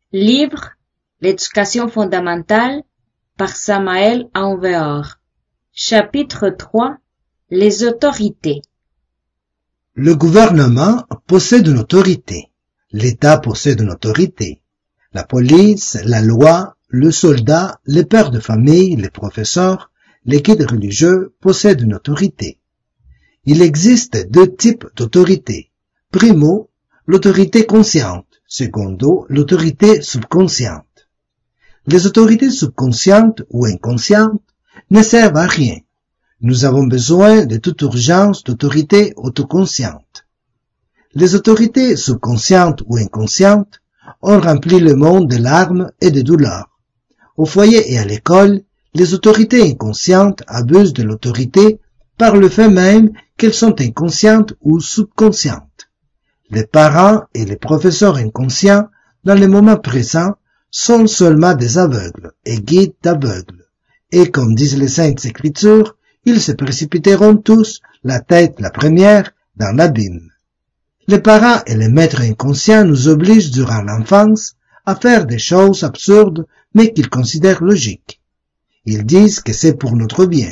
Livre L'éducation fondamentale par Samael Aoun-Weor. Chapitre 3. Les autorités. Le gouvernement possède une autorité. L'État possède une autorité. La police, la loi, le soldat, les pères de famille, les professeurs, les guides religieux possèdent une autorité. Il existe deux types d'autorité. Primo, l'autorité consciente. Secondo, l'autorité subconsciente. Les autorités subconscientes ou inconscientes ne servent à rien. Nous avons besoin de toute urgence d'autorités autoconscientes. Les autorités subconscientes ou inconscientes ont rempli le monde de larmes et de douleurs. Au foyer et à l'école, les autorités inconscientes abusent de l'autorité par le fait même qu'elles sont inconscientes ou subconscientes. Les parents et les professeurs inconscients, dans le moment présent, sont seulement des aveugles et guides d'aveugles. Et comme disent les Saintes Écritures, ils se précipiteront tous, la tête la première, dans l'abîme. Les parents et les maîtres inconscients nous obligent durant l'enfance à faire des choses absurdes mais qu'ils considèrent logiques. Ils disent que c'est pour notre bien.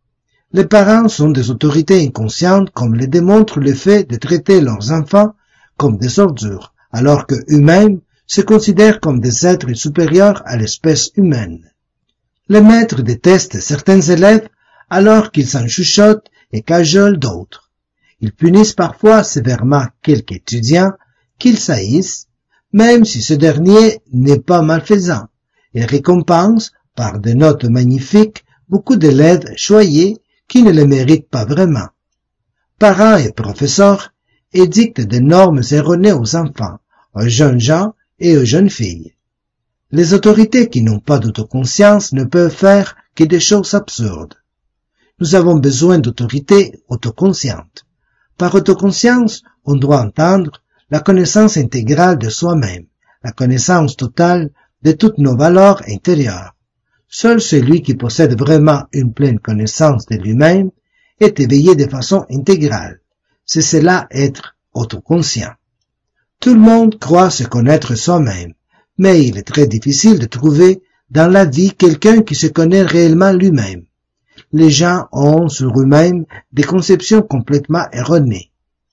Les parents sont des autorités inconscientes comme le démontre le fait de traiter leurs enfants comme des ordures, alors qu'eux-mêmes se considèrent comme des êtres supérieurs à l'espèce humaine. Les maîtres détestent certains élèves alors qu'ils s'en chuchotent et cajolent d'autres. Ils punissent parfois sévèrement quelques étudiants qu'ils haïssent, même si ce dernier n'est pas malfaisant, et récompensent par des notes magnifiques beaucoup d'élèves choyés qui ne les méritent pas vraiment. Parents et professeurs édictent des normes erronées aux enfants, aux jeunes gens et aux jeunes filles. Les autorités qui n'ont pas d'autoconscience ne peuvent faire que des choses absurdes. Nous avons besoin d'autorités autoconscientes. Par autoconscience, on doit entendre la connaissance intégrale de soi-même, la connaissance totale de toutes nos valeurs intérieures. Seul celui qui possède vraiment une pleine connaissance de lui-même est éveillé de façon intégrale. C'est cela être autoconscient. Tout le monde croit se connaître soi-même, mais il est très difficile de trouver dans la vie quelqu'un qui se connaît réellement lui-même. Les gens ont sur eux-mêmes des conceptions complètement erronées.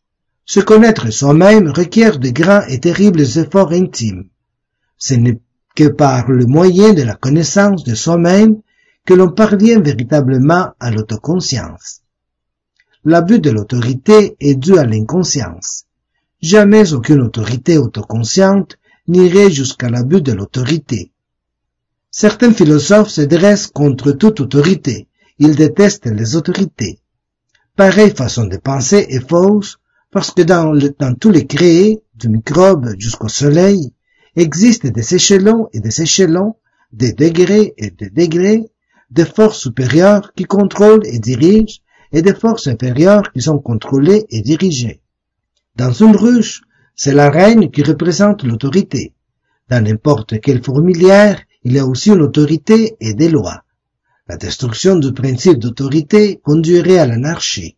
Se connaître soi-même requiert de grands et terribles efforts intimes. Ce n'est que par le moyen de la connaissance de soi-même que l'on parvient véritablement à l'autoconscience. L'abus de l'autorité est dû à l'inconscience. Jamais aucune autorité autoconsciente n'irait jusqu'à l'abus de l'autorité. Certains philosophes se dressent contre toute autorité. Ils détestent les autorités. Pareille façon de penser est fausse parce que dans tous les créés, du microbe jusqu'au soleil, existent des échelons et des échelons, des degrés et des degrés, des forces supérieures qui contrôlent et dirigent et des forces inférieures qui sont contrôlées et dirigées. Dans une ruche, c'est la reine qui représente l'autorité. Dans n'importe quelle fourmilière, il y a aussi une autorité et des lois. La destruction du principe d'autorité conduirait à l'anarchie.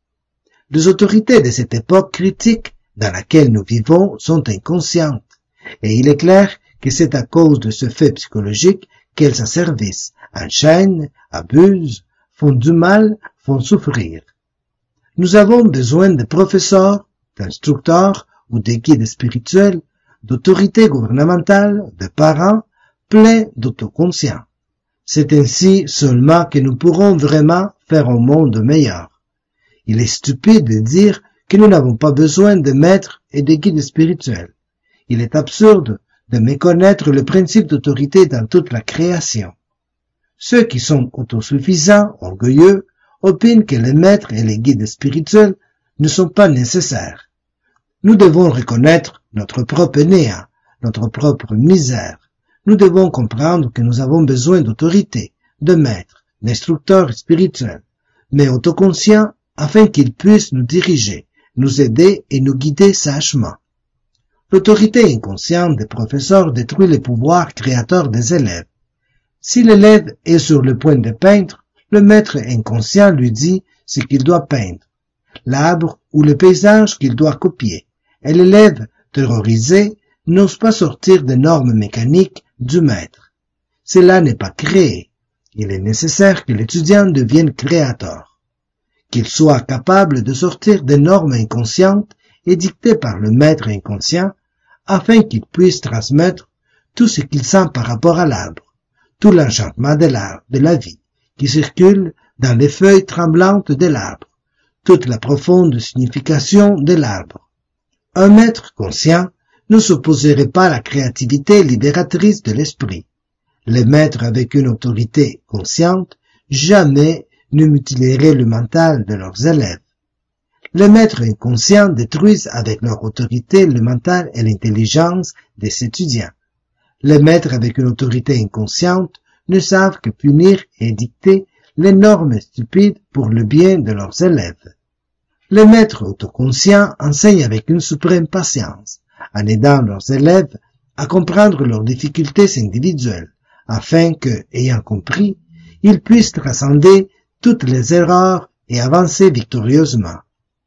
Les autorités de cette époque critique dans laquelle nous vivons sont inconscientes, et il est clair que c'est à cause de ce fait psychologique qu'elles s'asservissent, enchaînent, abusent, font du mal, font souffrir. Nous avons besoin de professeurs, d'instructeurs ou de guides spirituels, d'autorités gouvernementales, de parents, pleins d'autoconscience. C'est ainsi seulement que nous pourrons vraiment faire un monde meilleur. Il est stupide de dire que nous n'avons pas besoin de maîtres et de guides spirituels. Il est absurde de méconnaître le principe d'autorité dans toute la création. Ceux qui sont autosuffisants, orgueilleux, opinent que les maîtres et les guides spirituels ne sont pas nécessaires. Nous devons reconnaître notre propre néant, notre propre misère. Nous devons comprendre que nous avons besoin d'autorité, de maîtres, d'instructeurs spirituels, mais autoconscients afin qu'ils puissent nous diriger, nous aider et nous guider sagement. L'autorité inconsciente des professeurs détruit le pouvoir créateur des élèves. Si l'élève est sur le point de peindre, le maître inconscient lui dit ce qu'il doit peindre, l'arbre ou le paysage qu'il doit copier, et l'élève, terrorisé, n'ose pas sortir des normes mécaniques du maître. Cela n'est pas créé. Il est nécessaire que l'étudiant devienne créateur, qu'il soit capable de sortir des normes inconscientes édictées par le maître inconscient afin qu'il puisse transmettre tout ce qu'il sent par rapport à l'arbre, tout l'enchantement de la vie qui circule dans les feuilles tremblantes de l'arbre, toute la profonde signification de l'arbre. Un maître conscient ne s'opposerait pas à la créativité libératrice de l'esprit. Les maîtres avec une autorité consciente jamais ne mutileraient le mental de leurs élèves. Les maîtres inconscients détruisent avec leur autorité le mental et l'intelligence des étudiants. Les maîtres avec une autorité inconsciente ne savent que punir et dicter les normes stupides pour le bien de leurs élèves. Les maîtres autoconscients enseignent avec une suprême patience, en aidant leurs élèves à comprendre leurs difficultés individuelles, afin que, ayant compris, ils puissent transcender toutes les erreurs et avancer victorieusement.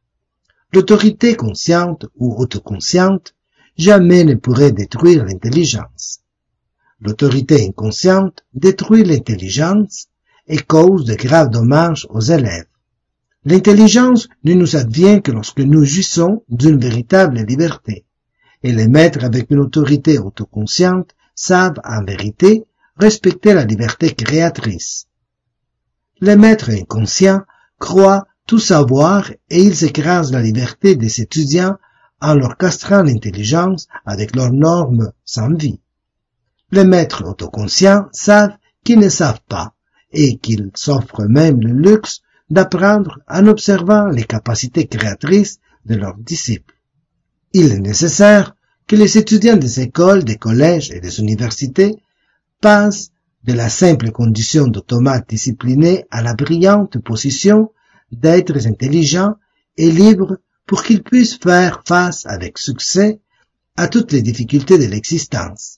L'autorité consciente ou autoconsciente jamais ne pourrait détruire l'intelligence. L'autorité inconsciente détruit l'intelligence et cause de graves dommages aux élèves. L'intelligence ne nous advient que lorsque nous jouissons d'une véritable liberté, et les maîtres avec une autorité autoconsciente savent en vérité respecter la liberté créatrice. Les maîtres inconscients croient tout savoir et ils écrasent la liberté des étudiants en leur castrant l'intelligence avec leurs normes sans vie. Les maîtres autoconscients savent qu'ils ne savent pas et qu'ils s'offrent même le luxe d'apprendre en observant les capacités créatrices de leurs disciples. Il est nécessaire que les étudiants des écoles, des collèges et des universités passent de la simple condition d'automates disciplinés à la brillante position d'êtres intelligents et libres pour qu'ils puissent faire face avec succès à toutes les difficultés de l'existence.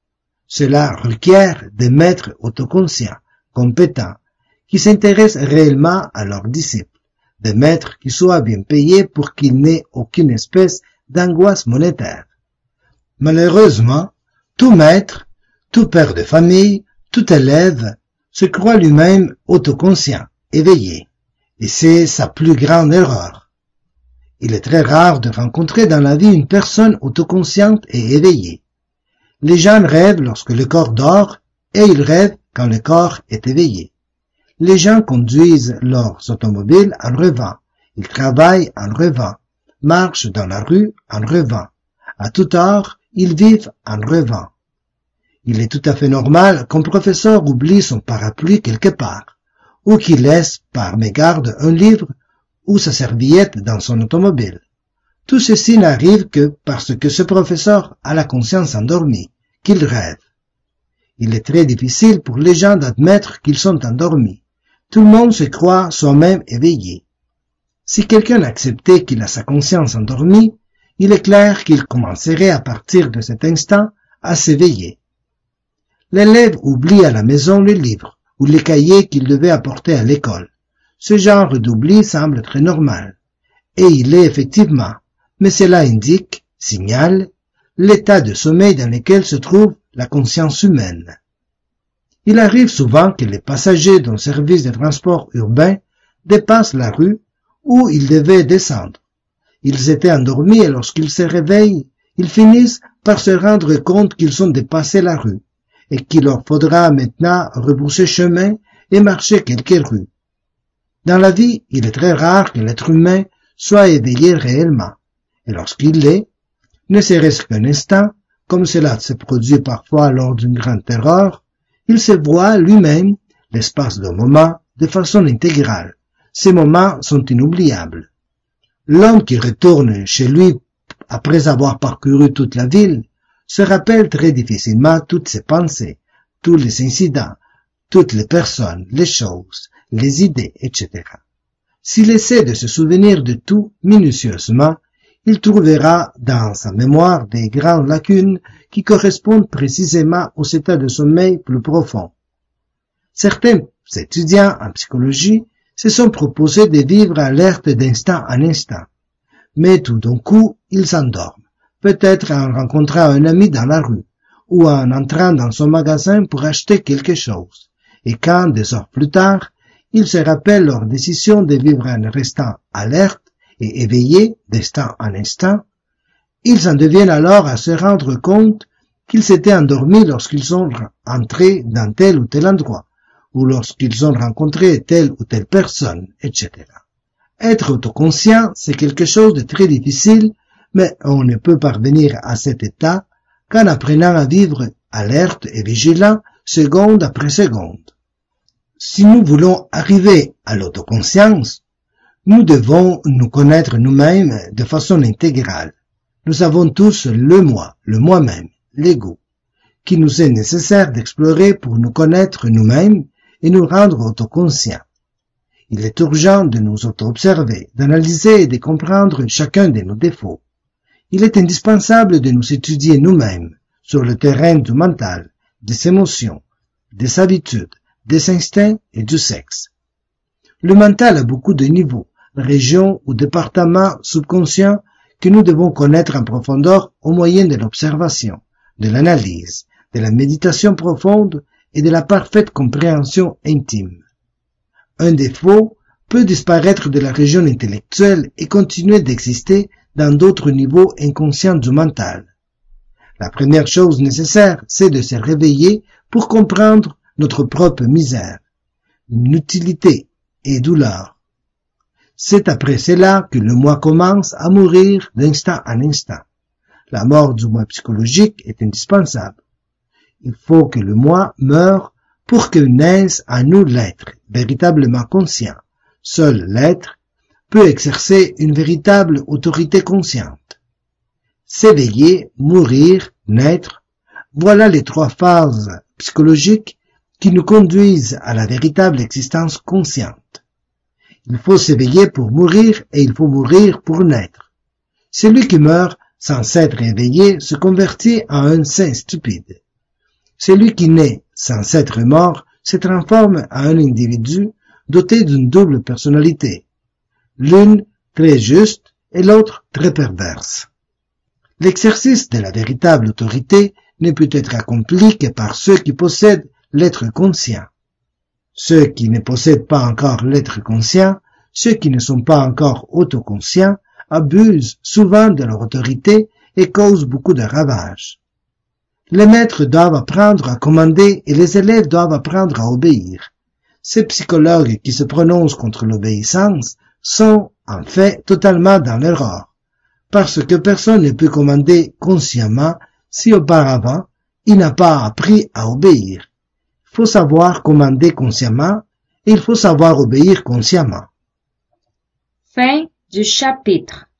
Cela requiert des maîtres autoconscients, compétents, qui s'intéressent réellement à leurs disciples, des maîtres qui soient bien payés pour qu'ils n'aient aucune espèce d'angoisse monétaire. Malheureusement, tout maître, tout père de famille, tout élève se croit lui-même autoconscient, éveillé, et c'est sa plus grande erreur. Il est très rare de rencontrer dans la vie une personne autoconsciente et éveillée. Les gens rêvent lorsque le corps dort et ils rêvent quand le corps est éveillé. Les gens conduisent leurs automobiles en rêvant, ils travaillent en rêvant, marchent dans la rue en rêvant. À toute heure, ils vivent en rêvant. Il est tout à fait normal qu'un professeur oublie son parapluie quelque part, ou qu'il laisse par mégarde un livre ou sa serviette dans son automobile. Tout ceci n'arrive que parce que ce professeur a la conscience endormie, qu'il rêve. Il est très difficile pour les gens d'admettre qu'ils sont endormis. Tout le monde se croit soi-même éveillé. Si quelqu'un acceptait qu'il a sa conscience endormie, il est clair qu'il commencerait à partir de cet instant à s'éveiller. L'élève oublie à la maison le livre ou les cahiers qu'il devait apporter à l'école. Ce genre d'oubli semble très normal. Et il est effectivement, mais cela indique, signale, l'état de sommeil dans lequel se trouve la conscience humaine. Il arrive souvent que les passagers d'un service de transport urbain dépassent la rue où ils devaient descendre. Ils étaient endormis et lorsqu'ils se réveillent, ils finissent par se rendre compte qu'ils ont dépassé la rue et qu'il leur faudra maintenant rebrousser chemin et marcher quelques rues. Dans la vie, il est très rare que l'être humain soit éveillé réellement, et lorsqu'il l'est, ne serait-ce qu'un instant, comme cela se produit parfois lors d'une grande terreur, il se voit lui-même, l'espace d'un moment, de façon intégrale. Ces moments sont inoubliables. L'homme qui retourne chez lui après avoir parcouru toute la ville se rappelle très difficilement toutes ses pensées, tous les incidents, toutes les personnes, les choses, les idées, etc. S'il essaie de se souvenir de tout minutieusement, il trouvera dans sa mémoire des grandes lacunes qui correspondent précisément aux états de sommeil plus profonds. Certains étudiants en psychologie se sont proposés de vivre alerte d'instant en instant, mais tout d'un coup, ils s'endorment, peut-être en rencontrant un ami dans la rue, ou en entrant dans son magasin pour acheter quelque chose. Et quand, des heures plus tard, ils se rappellent leur décision de vivre en restant alertes et éveillés d'instant en instant, ils en deviennent alors à se rendre compte qu'ils s'étaient endormis lorsqu'ils sont entrés dans tel ou tel endroit, ou lorsqu'ils ont rencontré telle ou telle personne, etc. Être autoconscient, c'est quelque chose de très difficile, mais on ne peut parvenir à cet état qu'en apprenant à vivre alerte et vigilant seconde après seconde. Si nous voulons arriver à l'autoconscience, nous devons nous connaître nous-mêmes de façon intégrale. Nous avons tous le moi, le moi-même, l'ego, qui nous est nécessaire d'explorer pour nous connaître nous-mêmes et nous rendre autoconscients. Il est urgent de nous auto-observer, d'analyser et de comprendre chacun de nos défauts. Il est indispensable de nous étudier nous-mêmes sur le terrain du mental, des émotions, des habitudes, des instincts et du sexe. Le mental a beaucoup de niveaux, régions ou départements subconscients que nous devons connaître en profondeur au moyen de l'observation, de l'analyse, de la méditation profonde et de la parfaite compréhension intime. Un défaut peut disparaître de la région intellectuelle et continuer d'exister dans d'autres niveaux inconscients du mental. La première chose nécessaire, c'est de se réveiller pour comprendre notre propre misère, inutilité et douleur. C'est après cela que le moi commence à mourir d'instant en instant. La mort du moi psychologique est indispensable. Il faut que le moi meure pour que naisse à nous l'être, véritablement conscient. Seul l'être peut exercer une véritable autorité consciente. S'éveiller, mourir, naître, voilà les trois phases psychologiques qui nous conduisent à la véritable existence consciente. Il faut s'éveiller pour mourir et il faut mourir pour naître. Celui qui meurt sans s'être éveillé se convertit en un saint stupide. Celui qui naît sans être mort se transforme en un individu doté d'une double personnalité, l'une très juste et l'autre très perverse. L'exercice de la véritable autorité ne peut être accompli que par ceux qui possèdent l'être conscient. Ceux qui ne possèdent pas encore l'être conscient, ceux qui ne sont pas encore autoconscients, abusent souvent de leur autorité et causent beaucoup de ravages. Les maîtres doivent apprendre à commander et les élèves doivent apprendre à obéir. Ces psychologues qui se prononcent contre l'obéissance sont, en fait, totalement dans l'erreur, parce que personne ne peut commander consciemment si auparavant il n'a pas appris à obéir. Il faut savoir commander consciemment et il faut savoir obéir consciemment. Fin du chapitre.